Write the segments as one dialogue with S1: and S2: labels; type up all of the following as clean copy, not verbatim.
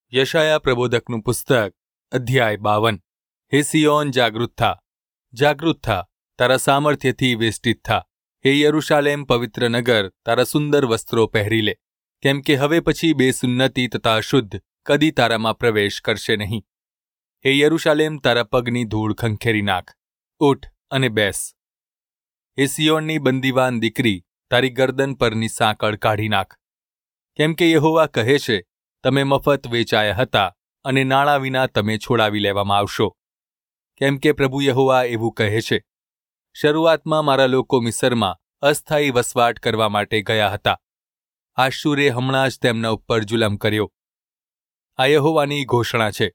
S1: યશાયા પ્રબોધકનું પુસ્તક અધ્યાય 52। હે સિયોન, જાગૃત થા, જાગૃત થા, તારા સામર્થ્યથી વેષ્ટિત થા। હે યરૂશાલેમ, પવિત્ર નગર, તારા સુંદર વસ્ત્રો પહેરી લે, કેમ કે હવે પછી બેસુન્નતિ તથા અશુદ્ધ કદી તારામાં પ્રવેશ કરશે નહીં। હે યરૂશાલેમ, તારા પગની ધૂળ ખંખેરી નાખ, ઉઠ અને બેસ। હે સિયોનની બંદીવાન દીકરી, તારી ગરદન પરની સાંકળ કાઢી નાખ, કેમ કે યહોવા કહે છે, તમે મફત વેચાયા હતા અને નાણાં વિના તમે છોડાવી લેવામાં આવશો। કેમ કે પ્રભુ યહોવા એવું કહે છે, શરૂઆતમાં મારા લોકો મિસરમાં અસ્થાયી વસવાટ કરવા માટે ગયા હતા, આશુરે હમણાં જ તેમના ઉપર જુલમ કર્યો। આ યહોવાની ઘોષણા છે।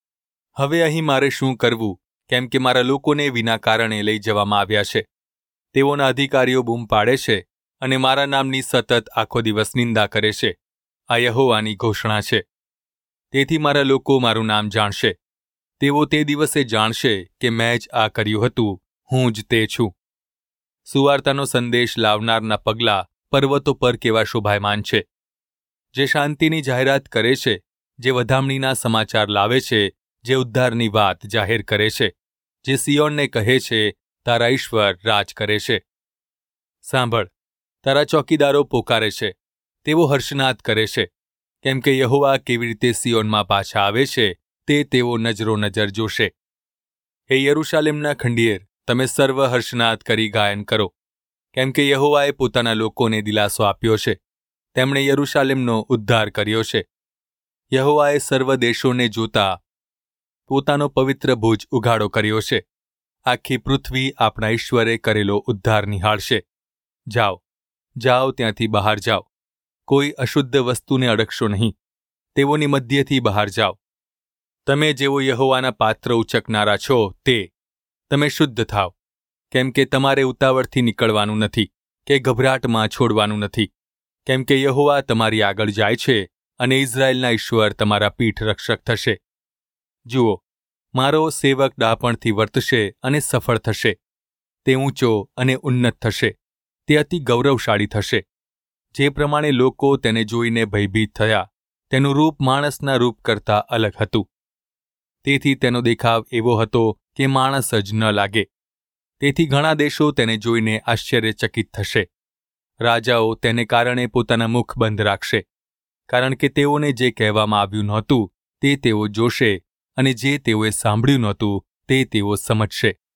S1: હવે અહીં મારે શું કરવું, કેમ કે મારા લોકોને વિના કારણે લઈ જવામાં આવ્યા છે। તેઓના અધિકારીઓ બૂમ પાડે છે અને મારા નામની સતત આખો દિવસ નિંદા કરે છે। આ યહોવાની ઘોષણા છે। તેથી મારા લોકો મારું નામ જાણશે, તેઓ તે દિવસે જાણશે કે મેં જ આ કર્યું હતું, હું જ તે છું। સુવાર્તાનો સંદેશ લાવનારના પગલાં પર્વતો પર કેવા શોભાયમાન છે, જે શાંતિની જાહેરાત કરે છે, જે વધામણીના સમાચાર લાવે છે, જે ઉદ્ધારની વાત જાહેર કરે છે, જે સિયોનને કહે છે, તારા ઈશ્વર રાજ કરે છે। સાંભળ, તારા ચોકીદારો પોકારે છે, તેઓ હર્ષનાદ કરે છે, કેમ કે યહોવા કેવી રીતે સિયોનમાં પાછા આવે છે તે તેઓ નજરો નજર જોશે। હે યરૂશાલેમના ખંડિયેર, તમે સર્વ હર્ષનાદ કરી ગાયન કરો, કેમ કે યહોવાએ પોતાના લોકોને દિલાસો આપ્યો છે, તેમણે યરૂશાલેમનો ઉદ્ધાર કર્યો છે। યહોવાએ સર્વ દેશોને જોતા પોતાનો પવિત્ર ભુજ ઉઘાડો કર્યો છે। આખી પૃથ્વી આપણા ઈશ્વરે કરેલો ઉદ્ધાર નિહાળશે। જાઓ, જાઓ, ત્યાંથી બહાર જાઓ, કોઈ અશુદ્ધ વસ્તુને અડકશો નહીં, તેઓની મધ્યથી બહાર જાઓ। તમે જેઓ યહોવાના પાત્ર ઉચકનારા છો તમે શુદ્ધ થાઓ, કેમ કે તમારે ઉતાવળથી નીકળવાનું નથી કે ગભરાટમાં છોડવાનું નથી, કેમ કે યહોવા તમારી આગળ જાય છે અને ઇઝરાયેલના ઈશ્વર તમારા પીઠ રક્ષક થશે। જુઓ, મારો સેવક ડાપણથી વર્તશે અને સફળ થશે, તે ઊંચો અને ઉન્નત થશે, તે અતિ ગૌરવશાળી થશે। જે પ્રમાણે લોકો તેને જોઈને ભયભીત થયા, તેનું રૂપ માણસના રૂપ કરતાં અલગ હતું, તેથી તેનો દેખાવ એવો હતો કે માણસ જ ન લાગે। તેથી ઘણા દેશો તેને જોઈને આશ્ચર્યચકિત થશે, રાજાઓ તેને કારણે પોતાના મુખ બંધ રાખશે, કારણ કે તેઓને જે કહેવામાં આવ્યું નહોતું તે તેઓ જોશે અને જે તેઓએ સાંભળ્યું નહોતું તે તેઓ સમજશે।